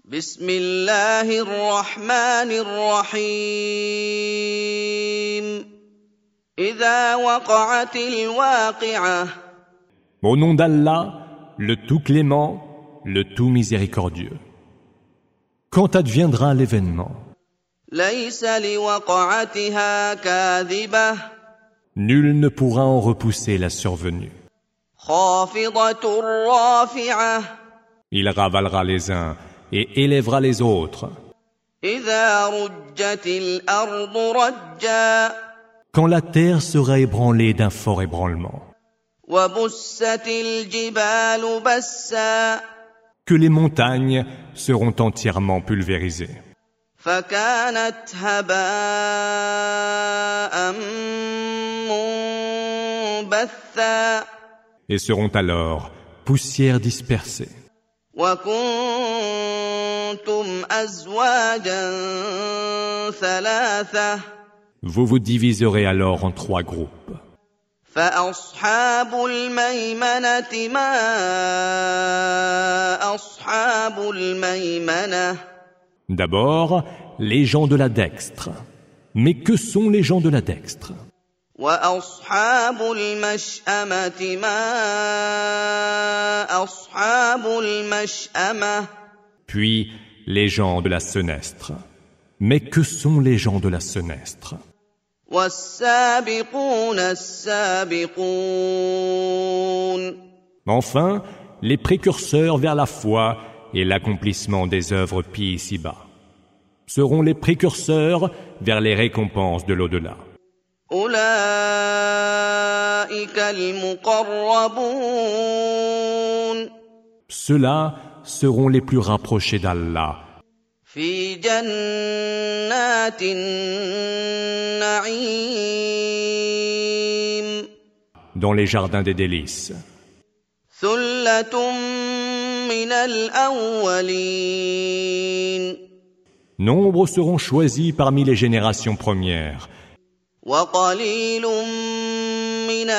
بسم الله الرحمن الرحيم إذا وقعت الواقعة. Au nom d'Allah, le tout clément, le tout miséricordieux. Quand adviendra l'événement? ليس لوقعتها كاذبة. Nul ne pourra en repousser la survenue. خافضة رافعة. Il ravalera les uns et élèvera les autres. إذا رجت الأرض رجا. Quand la terre sera ébranlée d'un fort ébranlement. وبست الجبال بسا. Que les montagnes seront entièrement pulvérisées. فكانت هباء منبثا. Et seront alors poussière dispersée. وكنتم أزواجا ثلاثة. Vous vous diviserez alors en 3 groupes. فأصحاب الميمنة ما أصحاب الميمنة. D'abord, les gens de la dextre. Mais que sont les gens de la dextre? وأصحاب المشأمة ما أصحاب المشأمة. Puis, les gens de la senestre. Mais que sont les gens de la senestre? والسابقون السابقون. Enfin, les précurseurs vers la foi et l'accomplissement des œuvres pies ici-bas seront les précurseurs vers les récompenses de l'au-delà. أولئك المقربون. Ceux-là seront les plus rapprochés d'Allah في جنات النعيم. dans les jardins des délices. ثلة من الأولين. Nombre seront choisis parmi les générations premières. وقليل من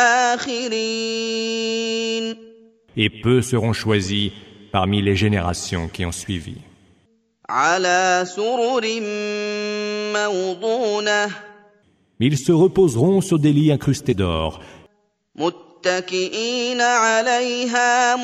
الآخرين. Et peu seront choisis parmi les générations qui ont suivi. على سرر موضونة. Ils se reposeront sur des lits incrustés d'or. متكئين عليها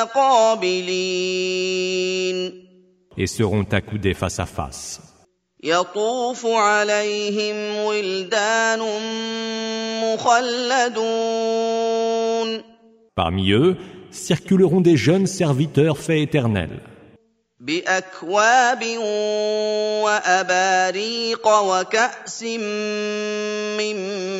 متقابلين. Et seront accoudés face à face. يطوف عليهم ولدان مخلدون. Parmi eux, circuleront des jeunes serviteurs faits éternels. بأكواب وأباريق وكأس من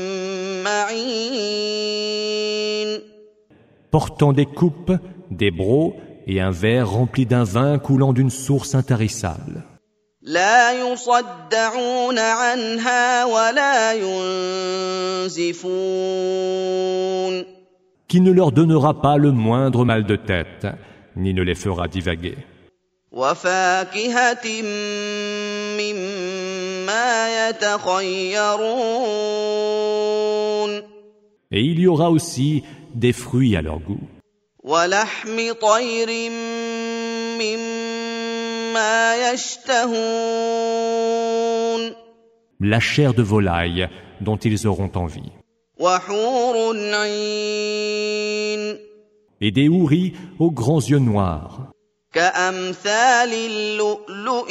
معين. Portant des coupes, des brocs et un verre rempli d'un vin coulant d'une source intarissable. لا يصدعون عنها ولا ينزفون. Qui ne leur donnera pas le moindre mal de tête, ni ne les fera divaguer. وفاكهة مما يتخيرون. Et il y aura aussi des fruits à leur goût. ولحم طير مما يشتهون. La chair de volaille dont ils auront envie. وحور عين. Et des houris aux grands yeux noirs. كأمثال اللؤلؤ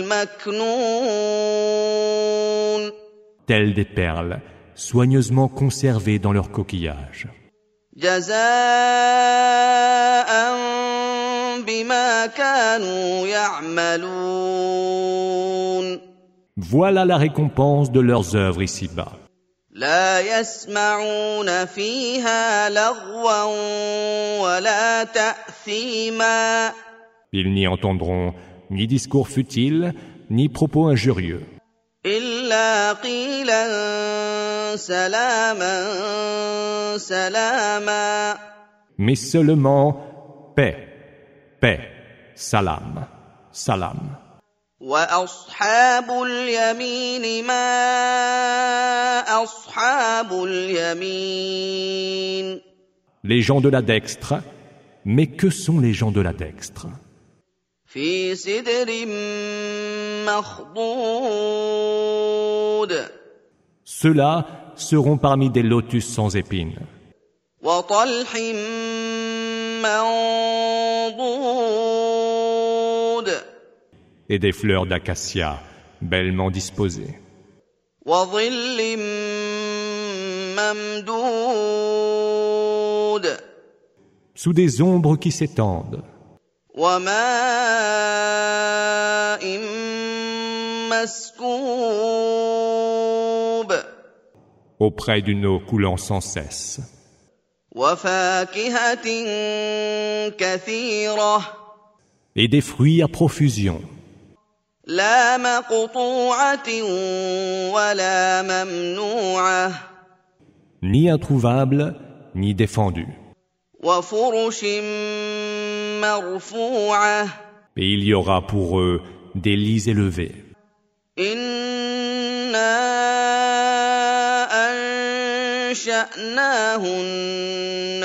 المكنون. Telles des perles, soigneusement conservées dans leur coquillage. جزاء بما كانوا يعملون. Voilà la récompense de leurs œuvres ici-bas. لا يسمعون فيها لغوا ولا تأثيما. Ils n'y entendront ni discours futiles, ni propos injurieux. إلا قيلا سلاما سلاما. Mais seulement paix, paix, salam, salam. وأصحاب اليمين ما أصحاب اليمين. Les gens de la dextre, mais que sont les gens de la dextre? في سدر مخضود Ceux-là seront parmi des lotus sans épines وطلح منضود et des fleurs d'acacia bellement disposées وظل ممدود sous des ombres qui s'étendent وماء مسكوب auprès d'une eau coulant sans cesse وفاكهة كثيرة et des fruits à profusion لا مقطوعة ولا ممنوعة ni introuvables ni défendus وفرش مرفوعة et il y aura pour eux des lits élevés إنا أنشأناهن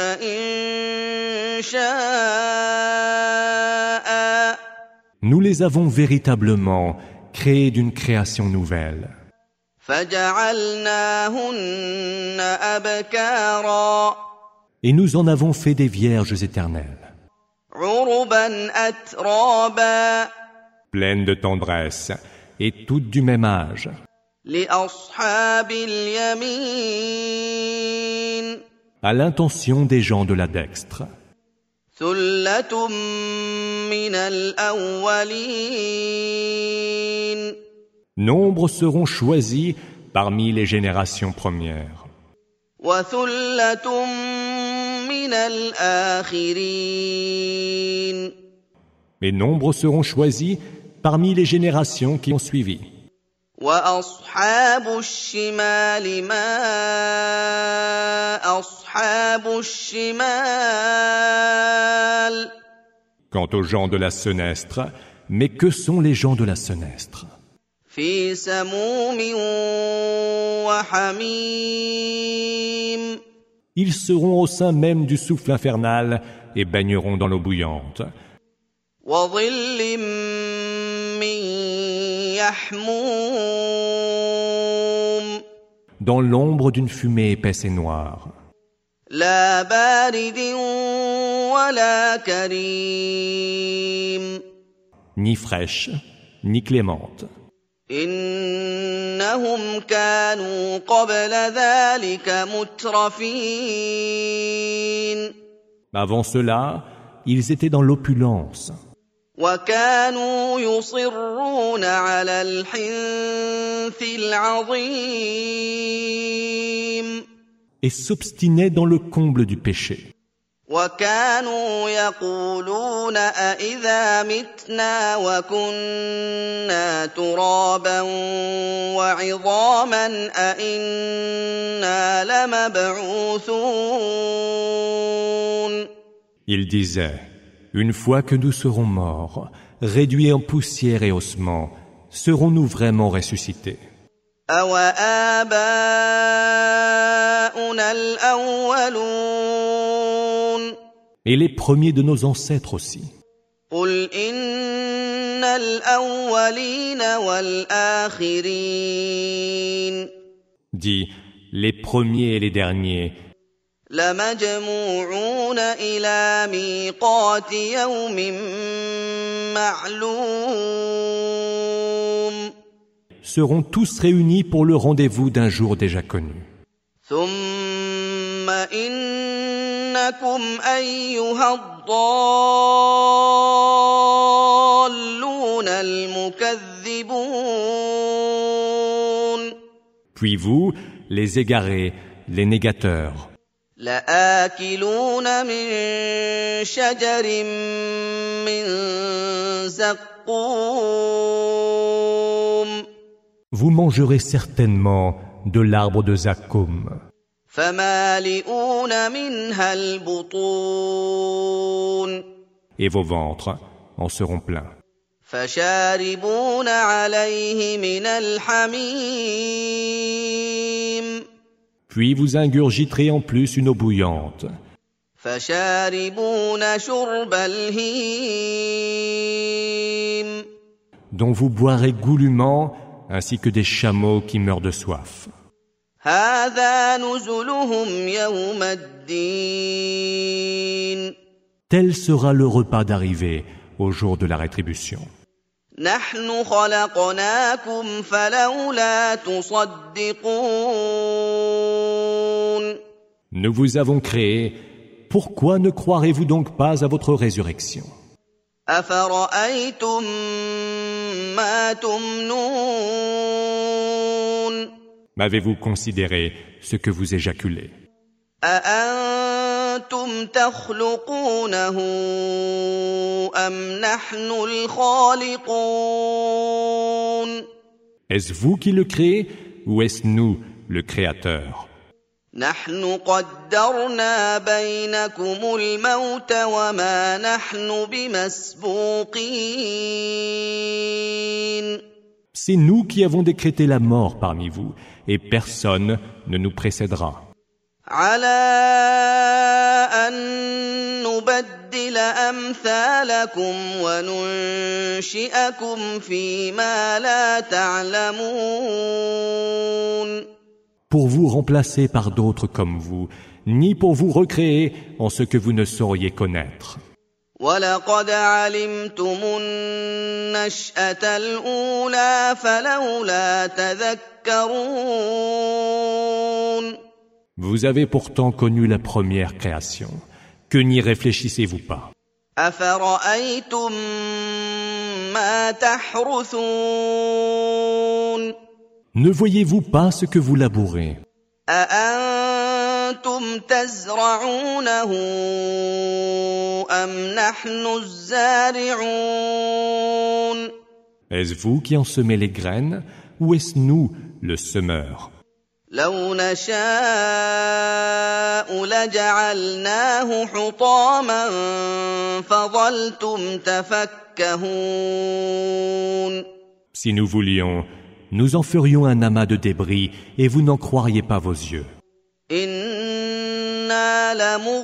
إنشاء Nous les avons véritablement créés d'une création nouvelle فجعلناهن أبكارا et nous en avons fait des vierges éternelles عربا أترابا pleines de tendresse et toutes du même âge لأصحاب اليمين à l'intention des gens de la dextre ثلة من الأولين Nombre seront choisis parmi les générations premières وثلة من الآخرين et nombre seront choisis parmi les générations qui ont suivi وأصحاب الشمال ما أصحاب الشمال Quant aux gens de la senestre, mais que sont les gens de la senestre? في سموم وحميم Ils seront au sein même du souffle infernal et baigneront dans l'eau bouillante, وظل من يحموم dans l'ombre d'une fumée épaisse et noire, لا بارد ولا كريم ni fraîche, ni clémente. إنهم كانوا قبل ذلك مترفين Avant cela, ils étaient dans l'opulence, وكانوا يصرون على الحنث العظيم et s'obstinaient dans le comble du péché. وكانوا يقولون أإذا متنا وكنا ترابا وعظاما أإنا لمبعوثون Ils disaient, une fois que nous serons morts, réduits en poussière et ossements, serons-nous vraiment ressuscités? أَوَآبَاؤُنَا الْأَوَّلُونَ Et les premiers de nos ancêtres aussi. قُلْ إِنَّ الْأَوَّلِينَ وَالْآخِرِينَ Dis, les premiers et les derniers لَمَجْمُوعُونَ إِلَى مِيقَاتِ يَوْمٍ مَّعْلُومٍ seront tous réunis pour le rendez-vous d'un jour déjà connu. ثُمَّ إِنَّكُمْ أَيُّهَا الضَّالُّونَ الْمُكَذِّبُونَ Puis vous, les égarés, les négateurs, لَآكِلُونَ مِن شَجَرٍ مِّن زَقُّومٍ vous mangerez certainement de l'arbre de Zaqqum, فَمَالِئُونَ مِنْهَا الْبُطُونَ et vos ventres en seront pleins. فَشَارِبُونَ عَلَيْهِ مِنَ الْحَمِيمِ Puis vous ingurgiterez en plus une eau bouillante, فشاربون شرب الهيم dont vous boirez goulûment, ainsi que des chameaux qui meurent de soif. هذا نزلهم يوم الدين Tel sera le repas d'arrivée au jour de la rétribution. نحن خلقناكم فلولا تصدقون Nous vous avons créé, pourquoi ne croirez-vous donc pas à votre résurrection? أفرأيتم ما تمنون M'avez-vous considéré ce que vous éjaculez? أأنتم تخلقونه أم نحن الخالقون Est-ce vous qui le créez ou est-ce nous, le Créateur? نحن قدرنا بينكم الموت وما نحن بمسبوقين C'est nous qui avons décrété la mort parmi vous, et personne ne nous précédera. على أن نبدل أمثالكم وننشئكم فيما لا تعلمون Pour vous remplacer par d'autres comme vous, ni pour vous recréer en ce que vous ne sauriez connaître. وَلَقَدْ عَلِمْتُمُ النَّشْأَةَ الْأُولَى فَلَوْلَا تَذَكَّرُونَ Vous avez pourtant connu la première création. Que n'y réfléchissez-vous pas? أَفَرَأَيْتُم مَّا تَحْرُثُونَ Ne voyez-vous pas ce que vous labourez? أَأَنتُمْ تَزْرَعُونَهُ أَمْ نَحْنُ الزَّارِعُونَ Est-ce vous qui en semez les graines ou est-ce nous, le semeur? لو نشاء لجعلناه حطاما فظلتم تفكهون Si nous voulions, nous en ferions un amas de débris et vous n'en croiriez pas vos yeux. إنا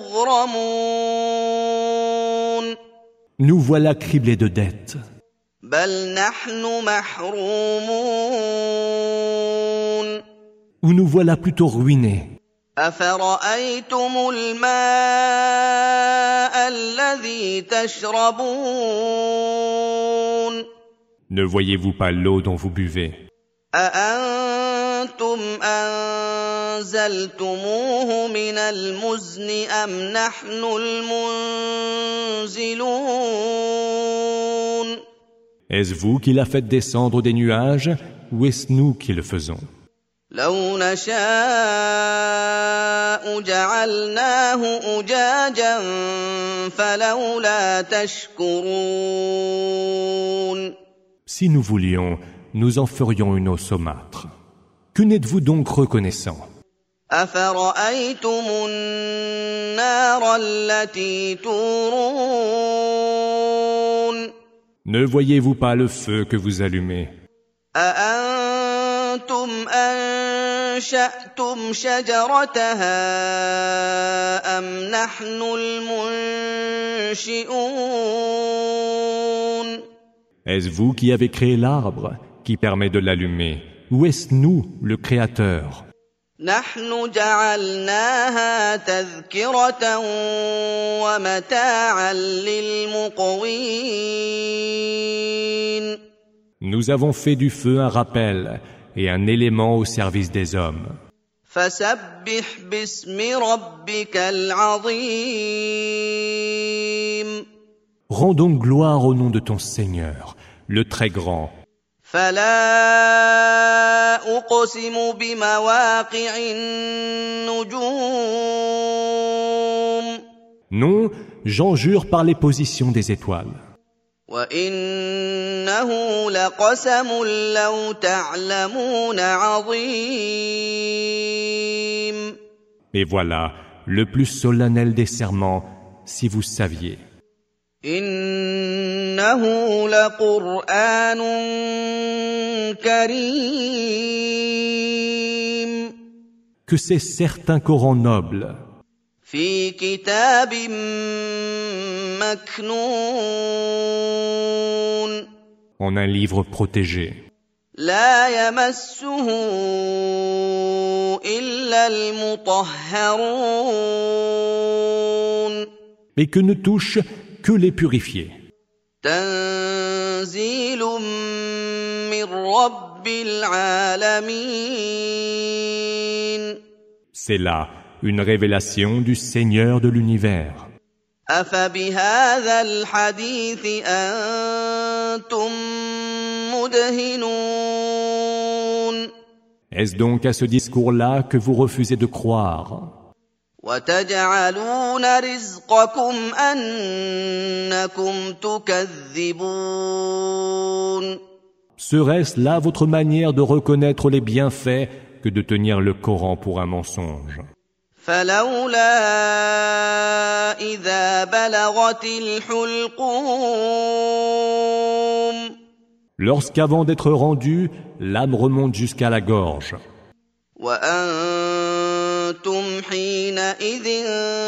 لمغرمون Nous voilà criblés de dettes. بل نحن محرومون Ou nous voilà plutôt ruinés. أفرأيتم الماء الذي تشربون Ne voyez-vous pas l'eau dont vous buvez? أأنتم أنزلتموه من المزن أم نحن المنزلون Est-ce vous qui la faites descendre des nuages ou est-ce nous qui le faisons? لو نشاء جعلناه أجاجا فلولا تشكرون Si nous voulions, nous en ferions une eau saumâtre. Que n'êtes-vous donc reconnaissant? أفرأيتم النار التي تورون Ne voyez-vous pas le feu que vous allumez? أأنتم أنشأتم شجرتها أم نحن المنشئون Est-ce vous qui avez créé l'arbre qui permet de l'allumer ou est-ce nous, le Créateur? نحن جعلناها تذكرة ومتاعا للمقوين Nous avons fait du feu un rappel et un élément au service des hommes. فسبح باسم ربك العظيم Rends donc gloire au nom de ton Seigneur, le très grand. فلا أقسم بمواقع النجوم Non, j'en jure par les positions des étoiles. وإنه لقسم لو تعلمون عظيم Et voilà, le plus solennel des serments, si vous saviez. إنه لقرآن كريم Que c'est certes un Coran noble. في كتاب مكنون En un livre protégé, لا يمسه إلا المطهرون et que ne touchent que les purifiés. تنزيل من رب العالمين C'est là une révélation du Seigneur de l'univers. أفبهذا الحديث أنتم مدهنون Est-ce donc à ce discours-là que vous refusez de croire? وتجعلون رزقكم أنكم تكذبون Serait-ce là votre manière de reconnaître les bienfaits que de tenir le Coran pour un mensonge? فلولا إذا بلغت الحلقوم Lorsqu'avant d'être rendu, l'âme remonte jusqu'à la gorge, وأنتم حينئذ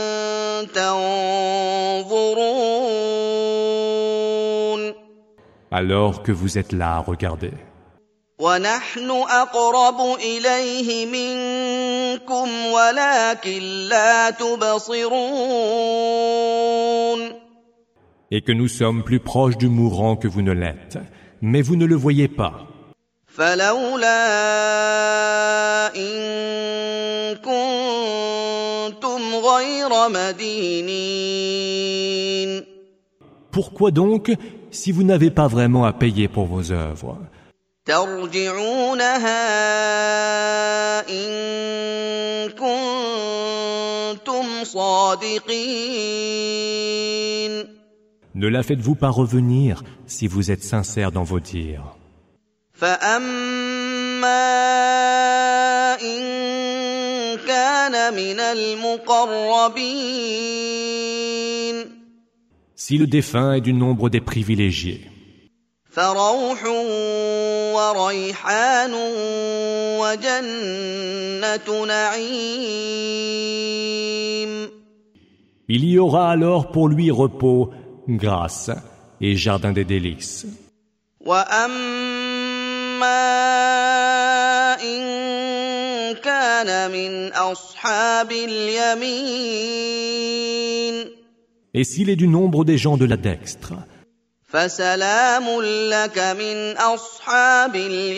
تنظرون alors que vous êtes là à regarder. ونحن أقرب إليه منكم ولكن لا تبصرون Et que nous sommes plus proches du mourant que vous ne l'êtes, mais vous ne le voyez pas. فلولا إن كنتم غير مدينين Pourquoi donc, si vous n'avez pas vraiment à payer pour vos œuvres, ترجعونها إن كنتم صادقين ne la faites-vous pas revenir si vous êtes sincère dans vos dires? فأما إن كان من المقربين Si le défunt est du nombre des privilégiés, فروح وريحان وجنة نعيم il y aura alors pour lui repos, grâce et jardin des délices. وأما إن كان من أصحاب اليمين Et s'il est du nombre des gens de la dextre, فسلام لك من أصحاب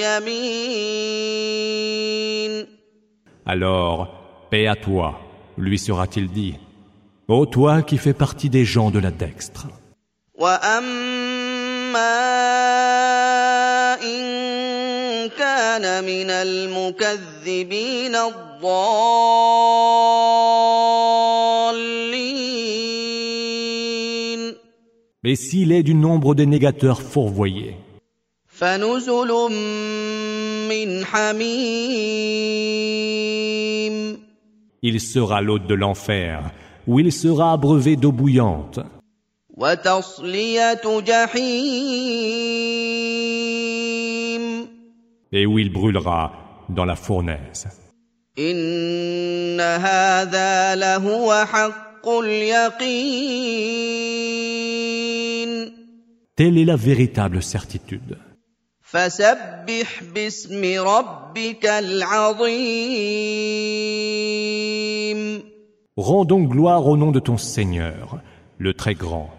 اليمين alors, paix à toi, lui sera-t-il dit. Ô toi qui fais partie des gens de la dextre. وأما إن كان من المكذبين الضالين Et s'il est du nombre des négateurs fourvoyés, فنزل من حميم il sera l'hôte de l'enfer, où il sera abreuvé d'eau bouillante, وتصلية جحيم et où il brûlera dans la fournaise. إن هذا لهو حق اليقين Telle est la véritable certitude. فسبح باسم ربك العظيم Rends donc gloire au nom de ton Seigneur, le très grand.